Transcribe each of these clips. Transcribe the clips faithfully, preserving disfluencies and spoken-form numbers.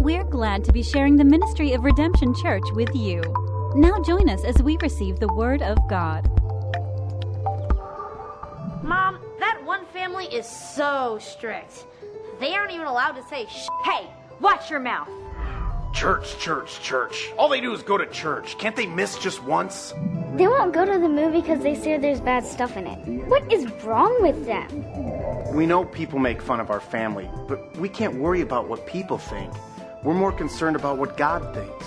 We're glad to be sharing the ministry of Redemption Church with you. Now join us as we receive the Word of God. Mom, that one family is so strict. They aren't even allowed to say, Shh. Hey, watch your mouth. Church, church, church. All they do is go to church. Can't they miss just once? They won't go to the movie because they say there's bad stuff in it. What is wrong with them? We know people make fun of our family, but we can't worry about what people think. We're more concerned about what God thinks.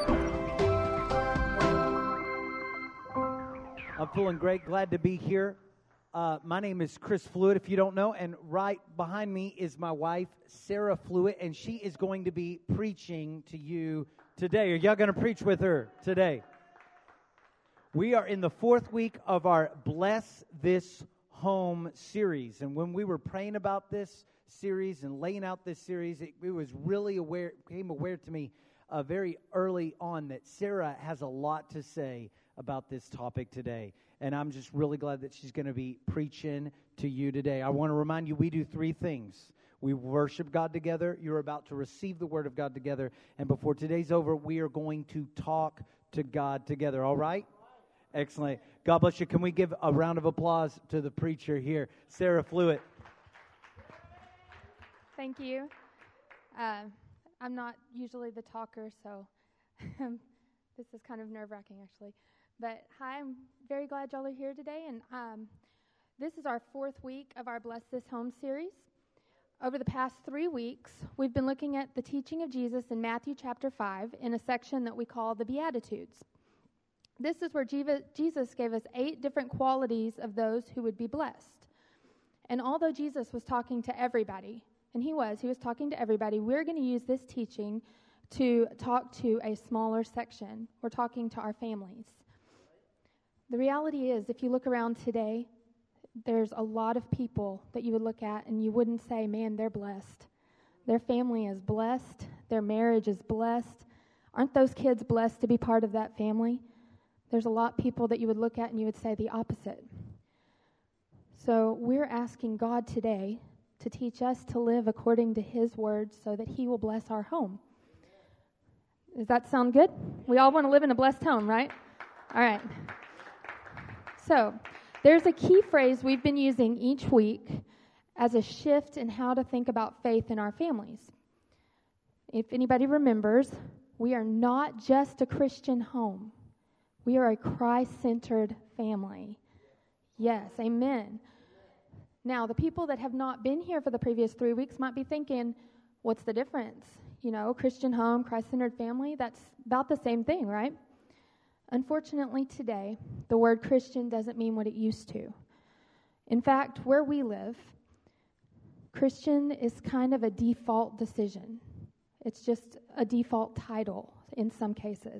I'm feeling great, glad to be here. Uh, my name is Chris Fluitt, if you don't know, and right behind me is my wife, Sarah Fluitt, and she is going to be preaching to you today. Are y'all going to preach with her today? We are in the fourth week of our Bless This Home series, and when we were praying about this series and laying out this series, it, it was really aware, became aware to me uh, very early on that Sarah has a lot to say about this topic today. And I'm just really glad that she's going to be preaching to you today. I want to remind you, we do three things. We worship God together. You're about to receive the Word of God together. And before today's over, we are going to talk to God together. All right? Excellent. God bless you. Can we give a round of applause to the preacher here, Sarah Fluitt? Thank you. Uh, I'm not usually the talker, so this is kind of nerve-wracking, actually. But hi, I'm very glad y'all are here today, and um, this is our fourth week of our Bless This Home series. Over the past three weeks, we've been looking at the teaching of Jesus in Matthew chapter five in a section that we call the Beatitudes. This is where Jesus gave us eight different qualities of those who would be blessed. And although Jesus was talking to everybody, and he was, he was talking to everybody, we're going to use this teaching to talk to a smaller section. We're talking to our families. The reality is, if you look around today, there's a lot of people that you would look at and you wouldn't say, man, they're blessed. Their family is blessed. Their marriage is blessed. Aren't those kids blessed to be part of that family? There's a lot of people that you would look at and you would say the opposite. So we're asking God today to teach us to live according to His words so that He will bless our home. Does that sound good? We all want to live in a blessed home, right? All right. So, there's a key phrase we've been using each week as a shift in how to think about faith in our families. If anybody remembers, we are not just a Christian home. We are a Christ-centered family. Yes, amen. Now, the people that have not been here for the previous three weeks might be thinking, what's the difference? You know, Christian home, Christ-centered family, that's about the same thing, right? Unfortunately, today, the word Christian doesn't mean what it used to. In fact, where we live, Christian is kind of a default decision. It's just a default title in some cases.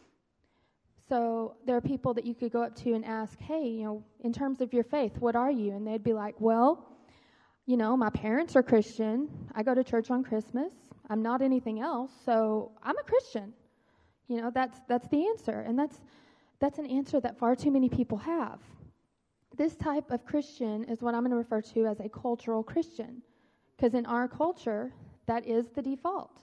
So there are people that you could go up to and ask, hey, you know, in terms of your faith, what are you? And they'd be like, well, you know, my parents are Christian. I go to church on Christmas. I'm not anything else, so I'm a Christian. You know, that's that's the answer, and that's that's an answer that far too many people have. This type of Christian is what I'm going to refer to as a cultural Christian, because in our culture, that is the default.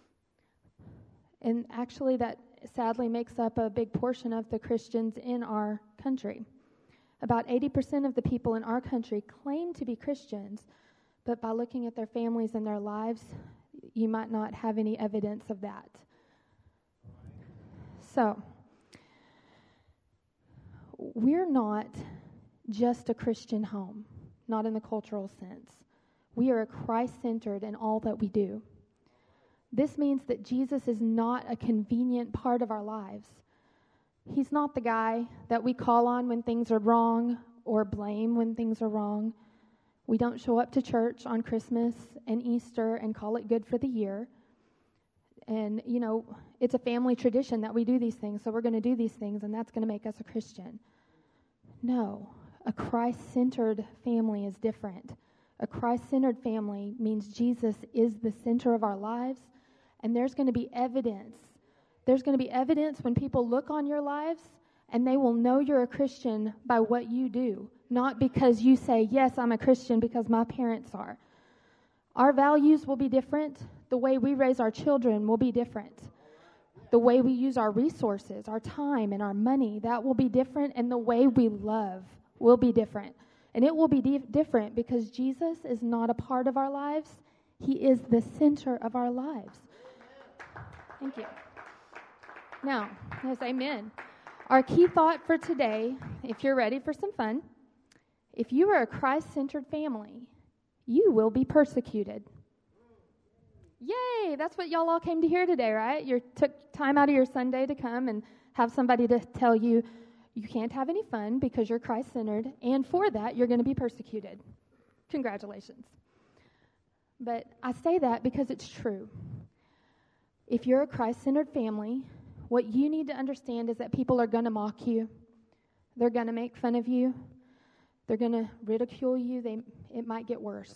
And actually, that sadly makes up a big portion of the Christians in our country. About eighty percent of the people in our country claim to be Christians, but by looking at their families and their lives, you might not have any evidence of that. So, we're not just a Christian home, not in the cultural sense. We are a Christ-centered in all that we do. This means that Jesus is not a convenient part of our lives. He's not the guy that we call on when things are wrong or blame when things are wrong. We don't show up to church on Christmas and Easter and call it good for the year. And, you know, it's a family tradition that we do these things, so we're going to do these things, and that's going to make us a Christian. No, a Christ-centered family is different. A Christ-centered family means Jesus is the center of our lives, and there's going to be evidence. There's going to be evidence when people look on your lives, and they will know you're a Christian by what you do, not because you say, yes, I'm a Christian because my parents are. Our values will be different. The way we raise our children will be different. The way we use our resources, our time, and our money, that will be different. And the way we love will be different. And it will be di- different because Jesus is not a part of our lives. He is the center of our lives. Thank you. Now, yes, amen. Our key thought for today, if you're ready for some fun, if you are a Christ-centered family, you will be persecuted. Yay! That's what y'all all came to hear today, right? You took time out of your Sunday to come and have somebody to tell you you can't have any fun because you're Christ-centered, and for that, you're going to be persecuted. Congratulations. But I say that because it's true. If you're a Christ-centered family, what you need to understand is that people are going to mock you. They're going to make fun of you. They're going to ridicule you. They, it might get worse.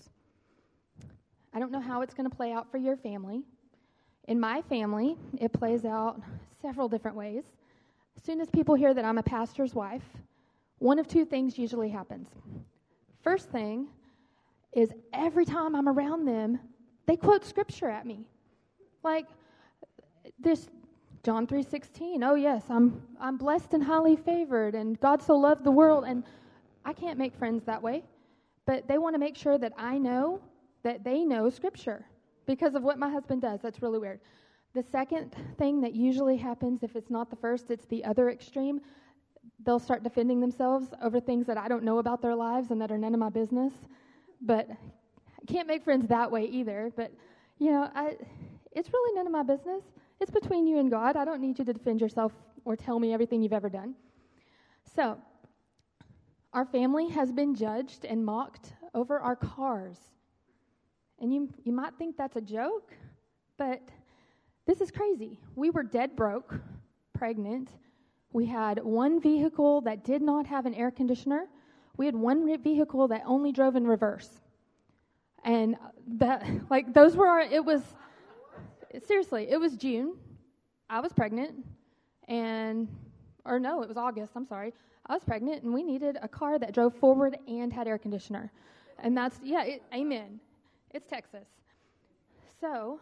I don't know how it's going to play out for your family. In my family, it plays out several different ways. As soon as people hear that I'm a pastor's wife, one of two things usually happens. First thing is every time I'm around them, they quote scripture at me. Like this John three sixteen. Oh yes, I'm I'm blessed and highly favored, and God so loved the world. And I can't make friends that way, but they want to make sure that I know that they know scripture because of what my husband does. That's really weird. The second thing that usually happens, if it's not the first, it's the other extreme. They'll start defending themselves over things that I don't know about their lives and that are none of my business. But I can't make friends that way either. But, you know, I, it's really none of my business. It's between you and God. I don't need you to defend yourself or tell me everything you've ever done. So, our family has been judged and mocked over our cars. And you, you might think that's a joke, but this is crazy. We were dead broke, pregnant. We had one vehicle that did not have an air conditioner. We had one re- vehicle that only drove in reverse. And that, like, those were our, it was, seriously, it was June. I was pregnant. And, or no, it was August, I'm sorry. I was pregnant, and we needed a car that drove forward and had air conditioner. And that's, yeah, it, amen. It's Texas. So,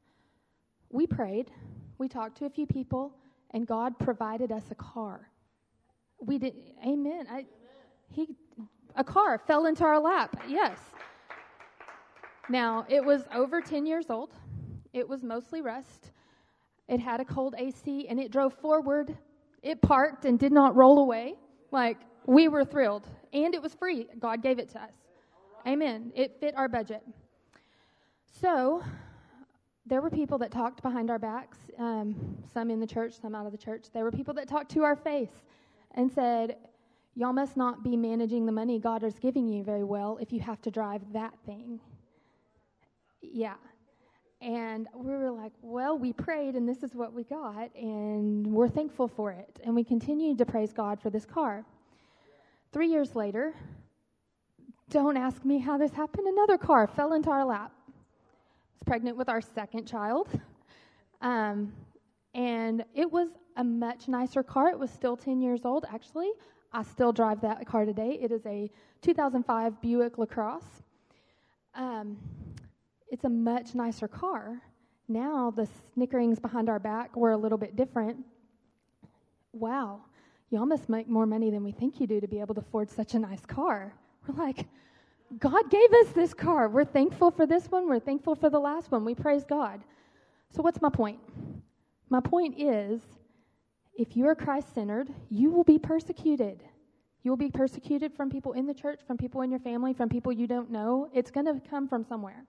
we prayed, we talked to a few people, and God provided us a car. We did, amen. I, he, a car fell into our lap, yes. Now, it was over ten years old. It was mostly rust. It had a cold A C, and it drove forward. It parked and did not roll away. Like, we were thrilled. And it was free. God gave it to us. Amen. It fit our budget. So, there were people that talked behind our backs, um, some in the church, some out of the church. There were people that talked to our face and said, y'all must not be managing the money God is giving you very well if you have to drive that thing. Yeah. And we were like, well, we prayed, and this is what we got, and we're thankful for it. And we continued to praise God for this car. Three years later, don't ask me how this happened, another car fell into our lap. I was pregnant with our second child. Um, and it was a much nicer car. It was still ten years old, actually. I still drive that car today. It is a two thousand five Buick LaCrosse. Um... It's a much nicer car. Now the snickerings behind our back were a little bit different. Wow, y'all must make more money than we think you do to be able to afford such a nice car. We're like, God gave us this car. We're thankful for this one. We're thankful for the last one. We praise God. So what's my point? My point is, if you are Christ-centered, you will be persecuted. You will be persecuted from people in the church, from people in your family, from people you don't know. It's going to come from somewhere.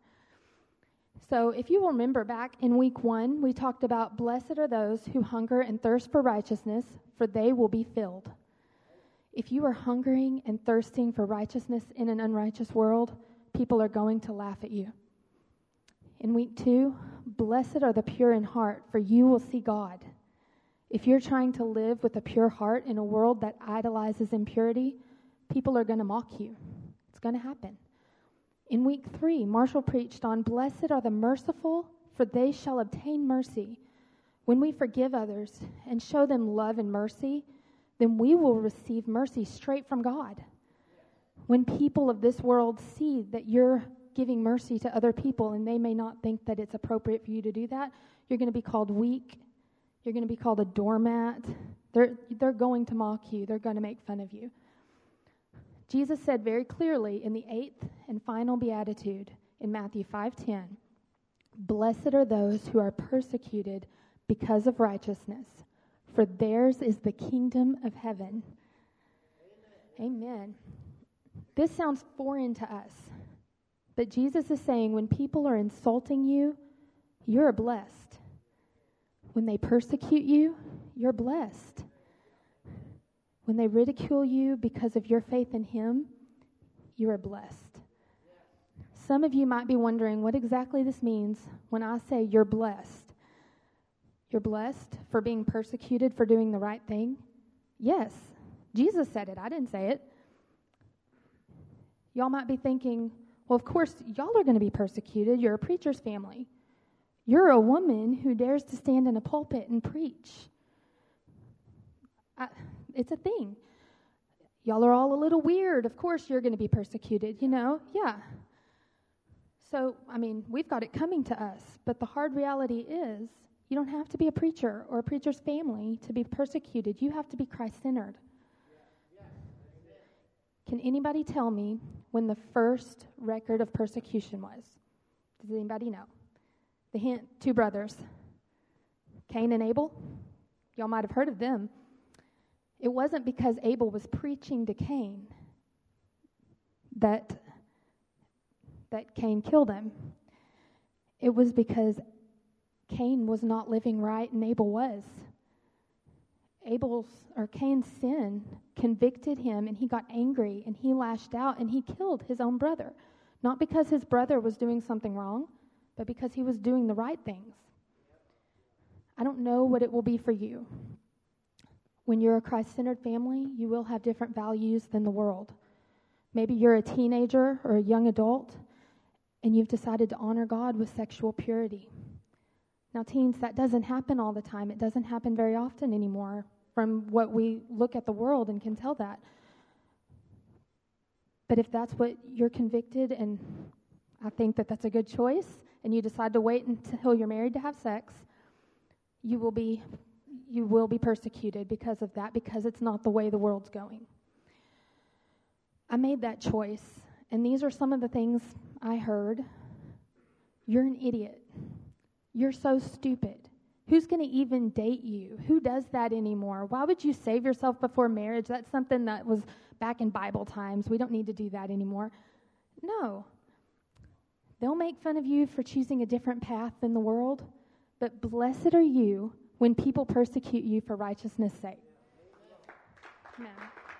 So if you remember back in week one, we talked about blessed are those who hunger and thirst for righteousness, for they will be filled. If you are hungering and thirsting for righteousness in an unrighteous world, people are going to laugh at you. In week two, blessed are the pure in heart, for you will see God. If you're trying to live with a pure heart in a world that idolizes impurity, people are going to mock you. It's going to happen. In week three, Marshall preached on, blessed are the merciful, for they shall obtain mercy. When we forgive others and show them love and mercy, then we will receive mercy straight from God. When people of this world see that you're giving mercy to other people, and they may not think that it's appropriate for you to do that, you're going to be called weak. You're going to be called a doormat. They're, they're going to mock you. They're going to make fun of you. Jesus said very clearly in the eighth and final beatitude in Matthew five ten, "Blessed are those who are persecuted because of righteousness, for theirs is the kingdom of heaven." Amen. Amen. This sounds foreign to us, but Jesus is saying when people are insulting you, you're blessed. When they persecute you, you're blessed. When they ridicule you because of your faith in Him, you are blessed. Some of you might be wondering what exactly this means when I say you're blessed. You're blessed for being persecuted for doing the right thing? Yes. Jesus said it. I didn't say it. Y'all might be thinking, well, of course, y'all are going to be persecuted. You're a preacher's family. You're a woman who dares to stand in a pulpit and preach. I, it's a thing. Y'all are all a little weird. Of course, you're going to be persecuted, you know? Yeah. So, I mean, we've got it coming to us. But the hard reality is you don't have to be a preacher or a preacher's family to be persecuted. You have to be Christ-centered. Can anybody tell me when the first record of persecution was? Does anybody know? The hint, two brothers, Cain and Abel. Y'all might have heard of them. It wasn't because Abel was preaching to Cain that, that Cain killed him. It was because Cain was not living right and Abel was. Abel's or Cain's sin convicted him, and he got angry and he lashed out and he killed his own brother. Not because his brother was doing something wrong, but because he was doing the right things. I don't know what it will be for you. When you're a Christ-centered family, you will have different values than the world. Maybe you're a teenager or a young adult, and you've decided to honor God with sexual purity. Now, teens, that doesn't happen all the time. It doesn't happen very often anymore from what we look at the world and can tell that. But if that's what you're convicted, and I think that that's a good choice, and you decide to wait until you're married to have sex, you will be you will be persecuted because of that, because it's not the way the world's going. I made that choice, and these are some of the things I heard. You're an idiot. You're so stupid. Who's going to even date you? Who does that anymore? Why would you save yourself before marriage? That's something that was back in Bible times. We don't need to do that anymore. No. They'll make fun of you for choosing a different path than the world, but blessed are you when people persecute you for righteousness' sake. Amen.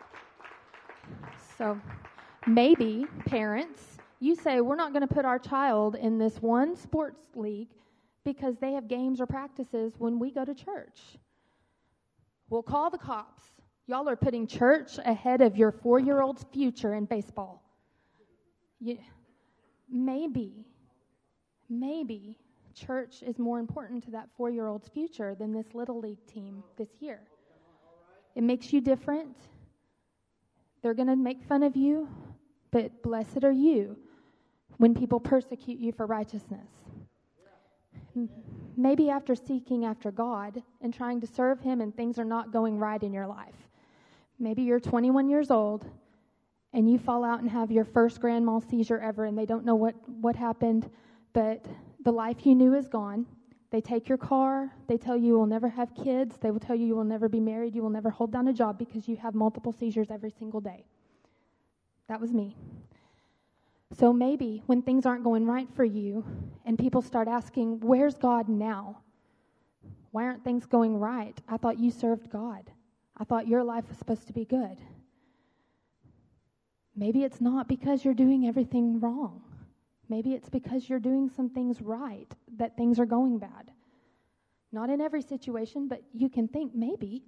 So maybe, parents, you say, we're not going to put our child in this one sports league because they have games or practices when we go to church. We'll call the cops. Y'all are putting church ahead of your four-year-old's future in baseball. You, maybe, maybe church is more important to that four-year-old's future than this little league team this year. It makes you different. They're going to make fun of you, but blessed are you when people persecute you for righteousness. Maybe after seeking after God and trying to serve Him and things are not going right in your life. Maybe you're twenty-one years old and you fall out and have your first grand mal seizure ever and they don't know what, what happened, but the life you knew is gone. They take your car. They tell you you will never have kids. They will tell you you will never be married. You will never hold down a job because you have multiple seizures every single day. That was me. So maybe when things aren't going right for you and people start asking, where's God now? Why aren't things going right? I thought you served God. I thought your life was supposed to be good. Maybe it's not because you're doing everything wrong. Maybe it's because you're doing some things right, that things are going bad. Not in every situation, but you can think maybe.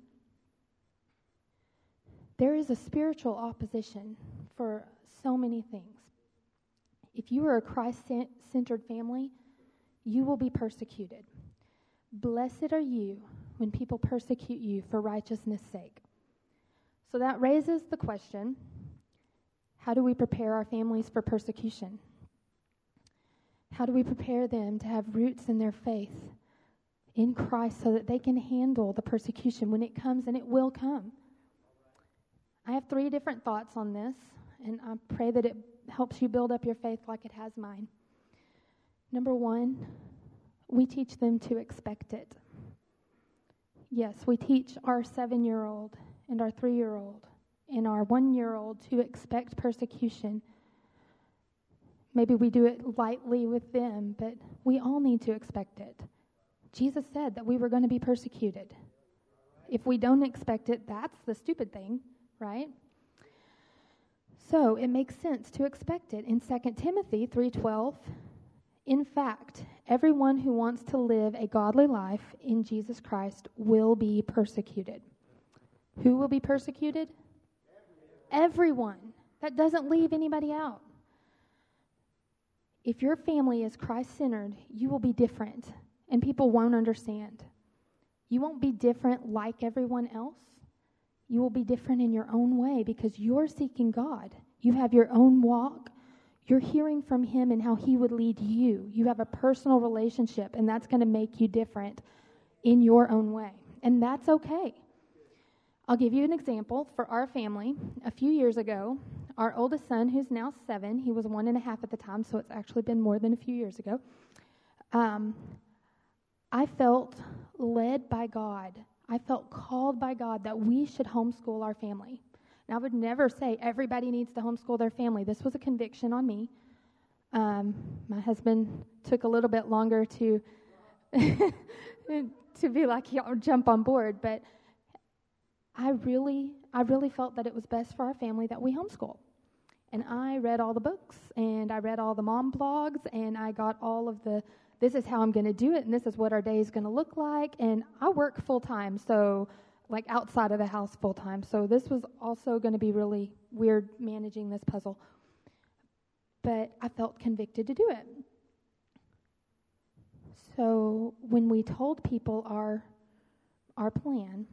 There is a spiritual opposition for so many things. If you are a Christ-centered family, you will be persecuted. Blessed are you when people persecute you for righteousness' sake. So that raises the question, how do we prepare our families for persecution? How do we prepare them to have roots in their faith in Christ so that they can handle the persecution when it comes, and it will come? I have three different thoughts on this, and I pray that it helps you build up your faith like it has mine. Number one, we teach them to expect it. Yes, we teach our seven-year-old and our three-year-old and our one-year-old to expect persecution. Maybe we do it lightly with them, but we all need to expect it. Jesus said that we were going to be persecuted. If we don't expect it, that's the stupid thing, right? So it makes sense to expect it. In Second Timothy three twelve, in fact, everyone who wants to live a godly life in Jesus Christ will be persecuted. Who will be persecuted? Everyone. That doesn't leave anybody out. If your family is Christ-centered, you will be different, and people won't understand. You won't be different like everyone else. You will be different in your own way because you're seeking God. You have your own walk. You're hearing from Him and how He would lead you. You have a personal relationship, and that's going to make you different in your own way. And that's okay. I'll give you an example. For our family, a few years ago, our oldest son, who's now seven, he was one and a half at the time, so it's actually been more than a few years ago, um, I felt led by God. I felt called by God that we should homeschool our family. And I would never say everybody needs to homeschool their family. This was a conviction on me. Um, my husband took a little bit longer to to be like, yeah, jump on board, but I really, I really felt that it was best for our family that we homeschool. And I read all the books, and I read all the mom blogs, and I got all of the, this is how I'm going to do it, and this is what our day is going to look like. And I work full-time, so like outside of the house full-time. So this was also going to be really weird managing this puzzle. But I felt convicted to do it. So when we told people our our plan,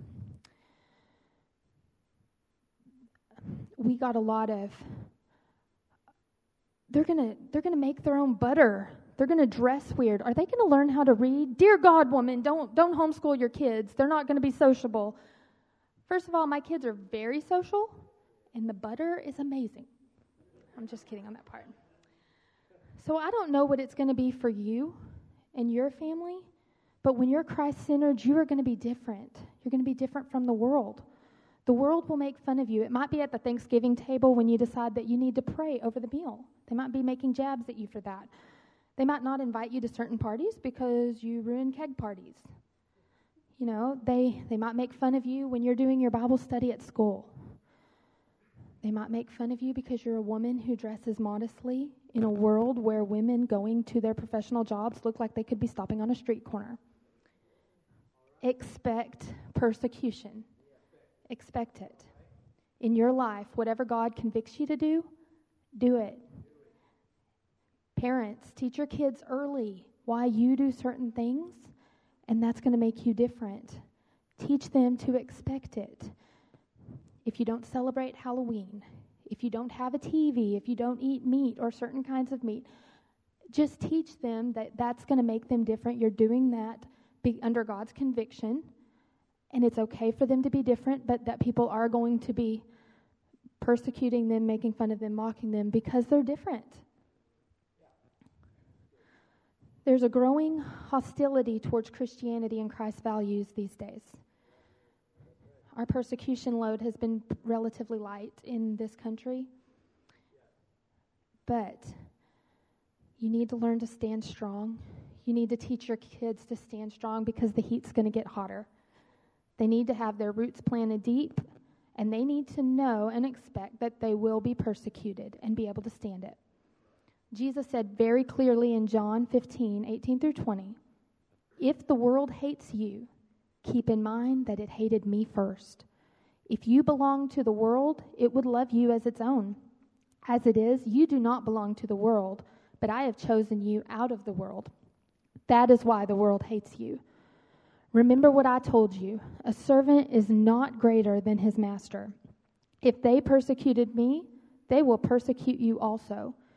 we got a lot of, they're gonna they're gonna make their own butter. They're gonna dress weird. Are they gonna learn how to read? Dear God, woman, don't don't homeschool your kids. They're not gonna be sociable. First of all, my kids are very social, and the butter is amazing. I'm just kidding on that part. So I don't know what it's gonna be for you and your family, but when you're Christ-centered, you are gonna be different. You're gonna be different from the world. The world will make fun of you. It might be at the Thanksgiving table when you decide that you need to pray over the meal. They might be making jabs at you for that. They might not invite you to certain parties because you ruin keg parties. You know, they, they might make fun of you when you're doing your Bible study at school. They might make fun of you because you're a woman who dresses modestly in a world where women going to their professional jobs look like they could be stopping on a street corner. Expect persecution. Expect it. In your life, whatever God convicts you to do, do it. Parents, teach your kids early why you do certain things, and that's going to make you different. Teach them to expect it. If you don't celebrate Halloween, if you don't have a T V, if you don't eat meat or certain kinds of meat, just teach them that that's going to make them different. You're doing that be under God's conviction. And it's okay for them to be different, but that people are going to be persecuting them, making fun of them, mocking them because they're different. There's a growing hostility towards Christianity and Christ's values these days. Our persecution load has been relatively light in this country, but you need to learn to stand strong. You need to teach your kids to stand strong because the heat's going to get hotter. They need to have their roots planted deep, and they need to know and expect that they will be persecuted and be able to stand it. Jesus said very clearly in John fifteen, eighteen through twenty, if the world hates you, keep in mind that it hated me first. If you belong to the world, it would love you as its own. As it is, you do not belong to the world, but I have chosen you out of the world. That is why the world hates you. Remember what I told you. A servant is not greater than his master. If they persecuted me, they will persecute you also.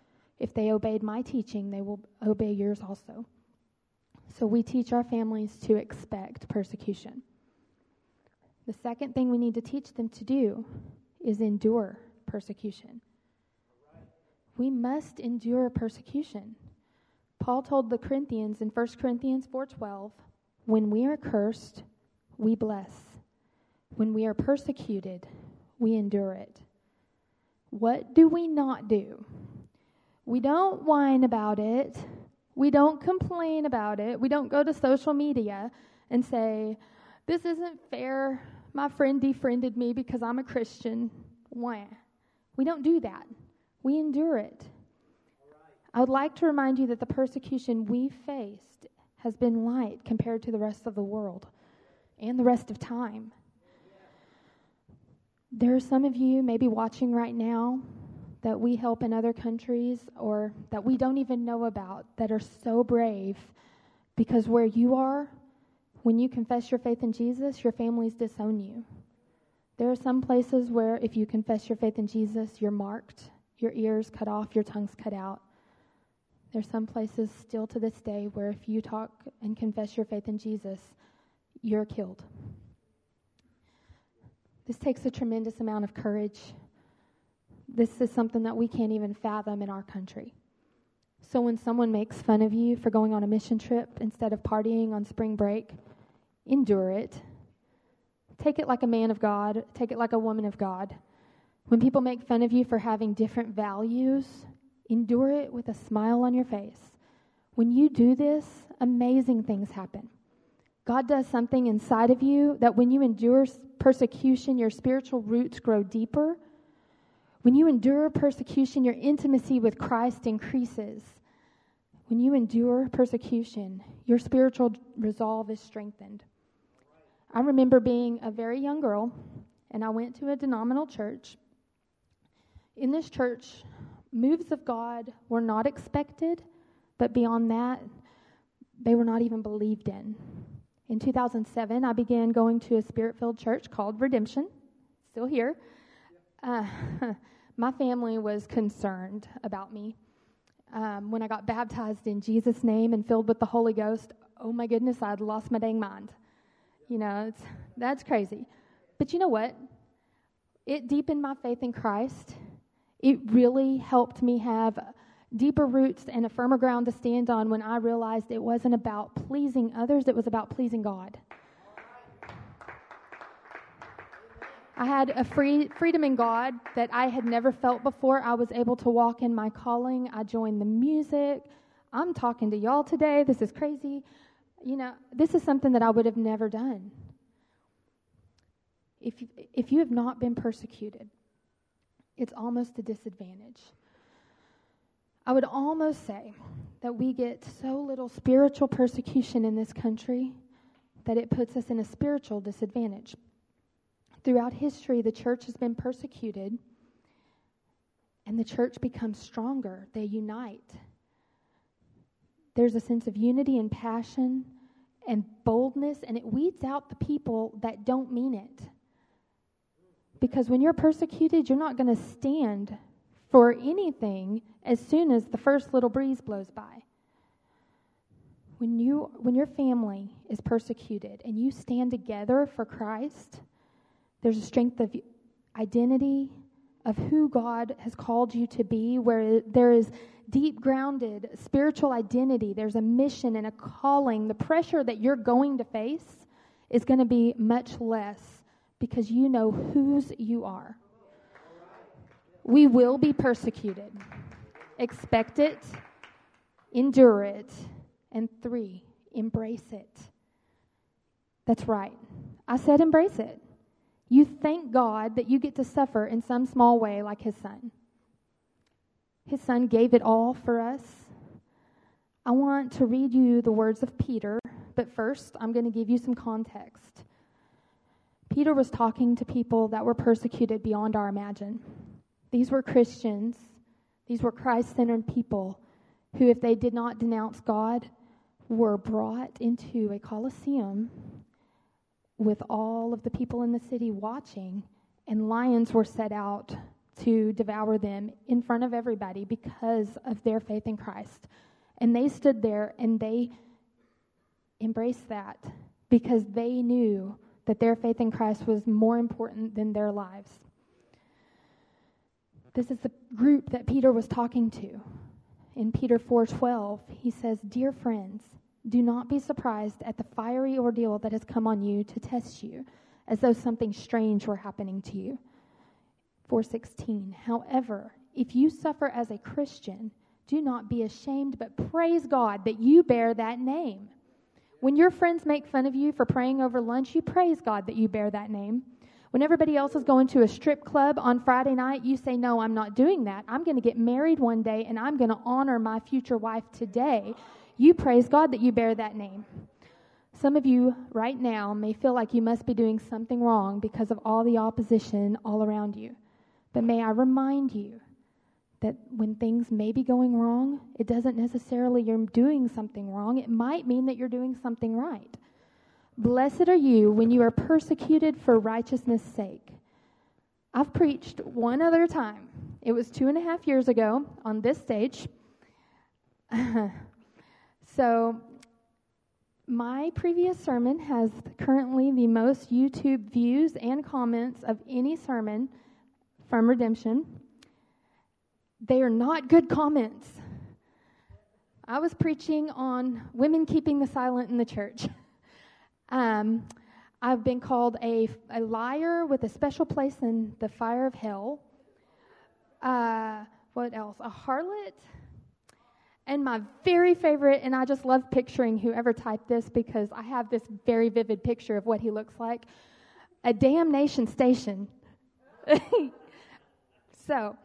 If they obeyed my teaching, they will obey yours also. So we teach our families to expect persecution. The second thing we need to teach them to do is endure persecution. We must endure persecution. Paul told the Corinthians in First Corinthians four twelve, when we are cursed, we bless. When we are persecuted, we endure it. What do we not do? We don't whine about it. We don't complain about it. We don't go to social media and say, this isn't fair. My friend defriended me because I'm a Christian. Wah. We don't do that. We endure it. I would like to remind you that the persecution we faced has been light compared to the rest of the world and the rest of time. There are some of you maybe watching right now that we help in other countries or that we don't even know about that are so brave because where you are, when you confess your faith in Jesus, your families disown you. There are some places where if you confess your faith in Jesus, you're marked, your ears cut off, your tongue's cut out. There's some places still to this day where if you talk and confess your faith in Jesus, you're killed. This takes a tremendous amount of courage. This is something that we can't even fathom in our country. So when someone makes fun of you for going on a mission trip instead of partying on spring break, endure it. Take it like a man of God. Take it like a woman of God. When people make fun of you for having different values, endure it with a smile on your face. When you do this, amazing things happen. God does something inside of you that when you endure persecution, your spiritual roots grow deeper. When you endure persecution, your intimacy with Christ increases. When you endure persecution, your spiritual resolve is strengthened. I remember being a very young girl, and I went to a denominational church. In this church, moves of God were not expected, but beyond that, they were not even believed in. In two thousand seven, I began going to a spirit-filled church called Redemption, still here. Uh, my family was concerned about me. Um, when I got baptized in Jesus' name and filled with the Holy Ghost, oh my goodness, I'd lost my dang mind. You know, it's, that's crazy. But you know what? It deepened my faith in Christ. It really helped me have deeper roots and a firmer ground to stand on when I realized it wasn't about pleasing others, it was about pleasing God. I had a free freedom in God that I had never felt before. I was able to walk in my calling. I joined the music. I'm talking to y'all today. This is crazy. You know, this is something that I would have never done. If you, if you have not been persecuted, it's almost a disadvantage. I would almost say that we get so little spiritual persecution in this country that it puts us in a spiritual disadvantage. Throughout history, the church has been persecuted, and the church becomes stronger. They unite. There's a sense of unity and passion and boldness, and it weeds out the people that don't mean it. Because when you're persecuted, you're not going to stand for anything as soon as the first little breeze blows by. When you, when your family is persecuted and you stand together for Christ, there's a strength of identity, of who God has called you to be, where there is deep grounded spiritual identity. There's a mission and a calling. The pressure that you're going to face is going to be much less because you know whose you are. We will be persecuted. Expect it, endure it, and three, embrace it. That's right. I said embrace it. You thank God that you get to suffer in some small way like his son. His son gave it all for us. I want to read you the words of Peter, but first I'm going to give you some context. Peter was talking to people that were persecuted beyond our imagine. These were Christians. These were Christ-centered people who, if they did not denounce God, were brought into a Colosseum with all of the people in the city watching, and lions were set out to devour them in front of everybody because of their faith in Christ. And they stood there and they embraced that because they knew that their faith in Christ was more important than their lives. This is the group that Peter was talking to. In Peter four twelve, he says, "Dear friends, do not be surprised at the fiery ordeal that has come on you to test you, as though something strange were happening to you." four sixteen, "However, if you suffer as a Christian, do not be ashamed, but praise God that you bear that name." When your friends make fun of you for praying over lunch, you praise God that you bear that name. When everybody else is going to a strip club on Friday night, you say, "No, I'm not doing that. I'm going to get married one day, and I'm going to honor my future wife today." You praise God that you bear that name. Some of you right now may feel like you must be doing something wrong because of all the opposition all around you. But may I remind you that when things may be going wrong, it doesn't necessarily you're doing something wrong. It might mean that you're doing something right. Blessed are you when you are persecuted for righteousness' sake. I've preached one other time. It was two and a half years ago on this stage. So my previous sermon has currently the most YouTube views and comments of any sermon from Redemption. They are not good comments. I was preaching on women keeping the silent in the church. Um, I've been called a, a liar with a special place in the fire of hell. Uh, what else? A harlot. And my very favorite, and I just love picturing whoever typed this because I have this very vivid picture of what he looks like. A damnation station. So,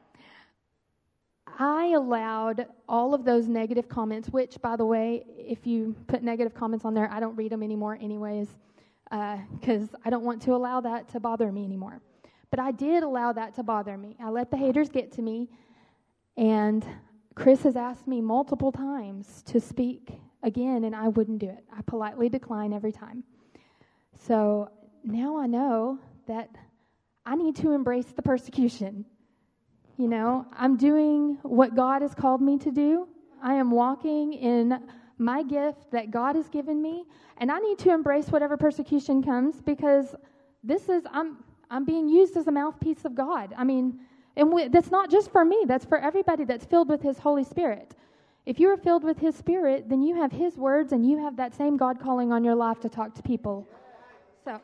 I allowed all of those negative comments, which, by the way, if you put negative comments on there, I don't read them anymore anyways, because uh, I don't want to allow that to bother me anymore. But I did allow that to bother me. I let the haters get to me, and Chris has asked me multiple times to speak again, and I wouldn't do it. I politely decline every time. So now I know that I need to embrace the persecution. You know, I'm doing what God has called me to do. I am walking in my gift that God has given me, and I need to embrace whatever persecution comes because this is, I'm I'm being used as a mouthpiece of God. I mean, and we, that's not just for me. That's for everybody that's filled with His Holy Spirit. If you are filled with His Spirit, then you have His words, and you have that same God calling on your life to talk to people. So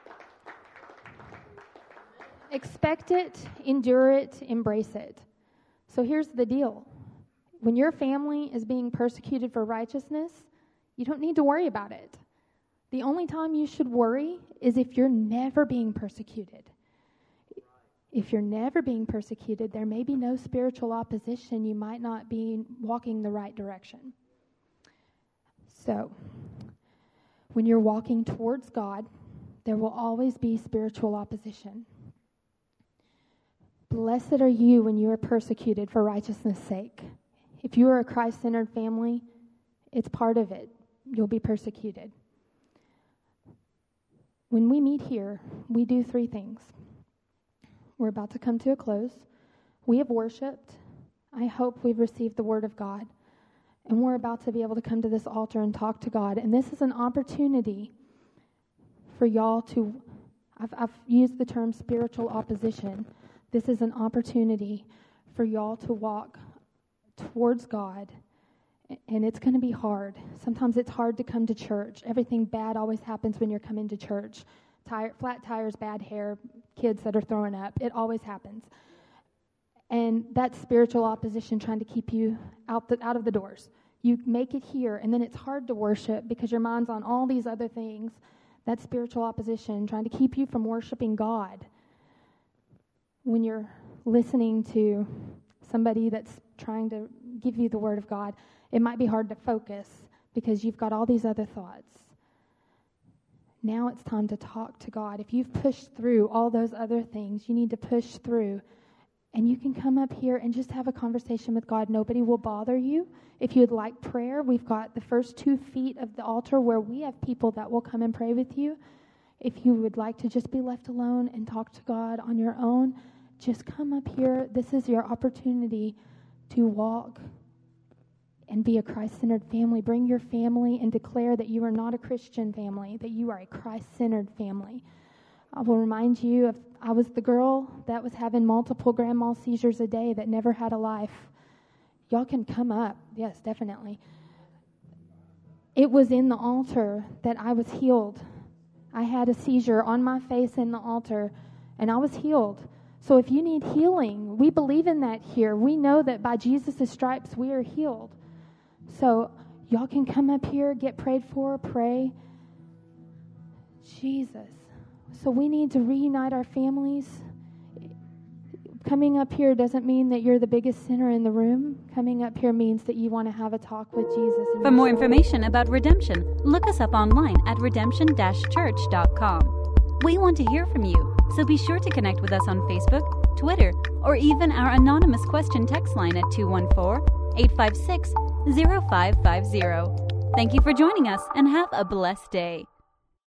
expect it, endure it, embrace it. So here's the deal. When your family is being persecuted for righteousness, you don't need to worry about it. The only time you should worry is if you're never being persecuted. If you're never being persecuted, there may be no spiritual opposition. You might not be walking the right direction. So, when you're walking towards God, there will always be spiritual opposition. Blessed are you when you are persecuted for righteousness' sake. If you are a Christ-centered family, it's part of it. You'll be persecuted. When we meet here, we do three things. We're about to come to a close. We have worshiped. I hope we've received the Word of God. And we're about to be able to come to this altar and talk to God. And this is an opportunity for y'all to, I've, I've used the term spiritual opposition. This is an opportunity for y'all to walk towards God. And it's going to be hard. Sometimes it's hard to come to church. Everything bad always happens when you're coming to church. Tire, flat tires, bad hair, kids that are throwing up. It always happens. And that's spiritual opposition trying to keep you out, the, out of the doors. You make it here, and then it's hard to worship because your mind's on all these other things. That's spiritual opposition trying to keep you from worshiping God. When you're listening to somebody that's trying to give you the Word of God, it might be hard to focus because you've got all these other thoughts. Now it's time to talk to God. If you've pushed through all those other things, you need to push through. And you can come up here and just have a conversation with God. Nobody will bother you. If you'd like prayer, we've got the first two feet of the altar where we have people that will come and pray with you. If you would like to just be left alone and talk to God on your own, just come up here. This is your opportunity to walk and be a Christ-centered family. Bring your family and declare that you are not a Christian family, that you are a Christ-centered family. I will remind you of, I was the girl that was having multiple grand mal seizures a day that never had a life. Y'all can come up. Yes, definitely. It was in the altar that I was healed. I had a seizure on my face in the altar, and I was healed. So if you need healing, we believe in that here. We know that by Jesus' stripes we are healed. So y'all can come up here, get prayed for, pray. Jesus. So we need to reunite our families. Coming up here doesn't mean that you're the biggest sinner in the room. Coming up here means that you want to have a talk with Jesus. For more information about Redemption, look us up online at redemption dash church dot com. We want to hear from you, so be sure to connect with us on Facebook, Twitter, or even our anonymous question text line at two one four, eight five six, zero five five zero. Thank you for joining us, and have a blessed day.